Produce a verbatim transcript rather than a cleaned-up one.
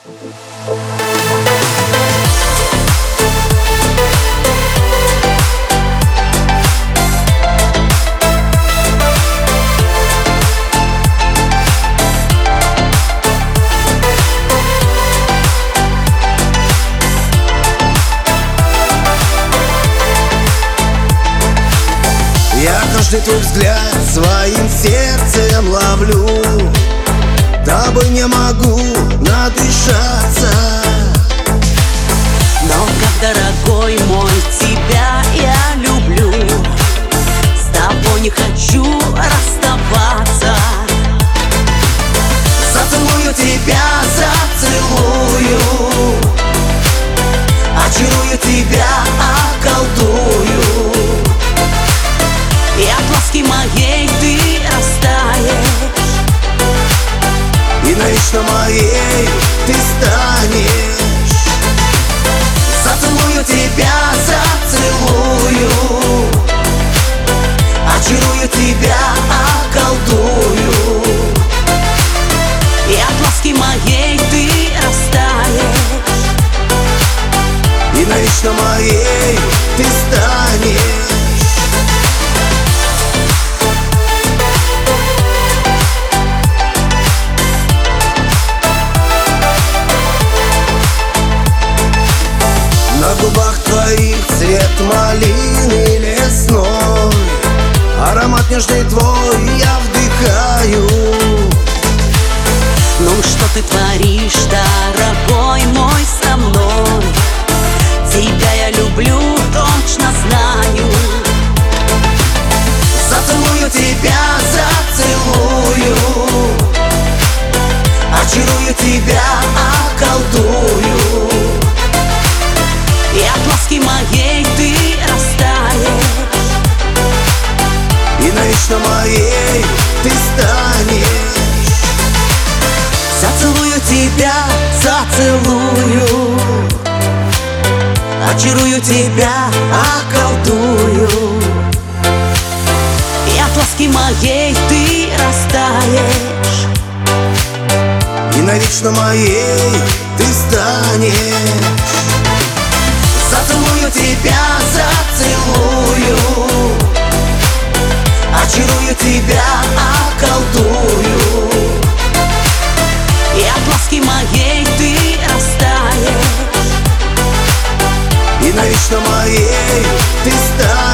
Я каждый твой взгляд своим сердцем ловлю, дабы не могу надышаться. Но как, дорогой мой, тебя я люблю, с тобой не хочу расставаться. Зацелую тебя, зацелую, очарую тебя, околдую. И от ласки моей ты растаешь, и навечно моей ты станешь. Зацелую тебя, зацелую, очарую тебя, околдую. и от ласки моей ты растаешь, и навечно моей ты станешь. На губах твоих цвет малины лесной, аромат нежный твой я вдыхаю. Ну что ты творишь, дорогой мой, со мной? Тебя я люблю, точно знаю. Зацелую тебя, зацелую, очарую тебя, околдую. И от ласки моей ты растаешь, и навечно моей ты станешь. Зацелую тебя, зацелую, очарую тебя, околдую. и от ласки моей ты растаешь, и навечно моей ты станешь. Зацелую тебя, зацелую, очарую тебя, околдую. и от ласки моей ты растаешь, и навечно моей ты станешь.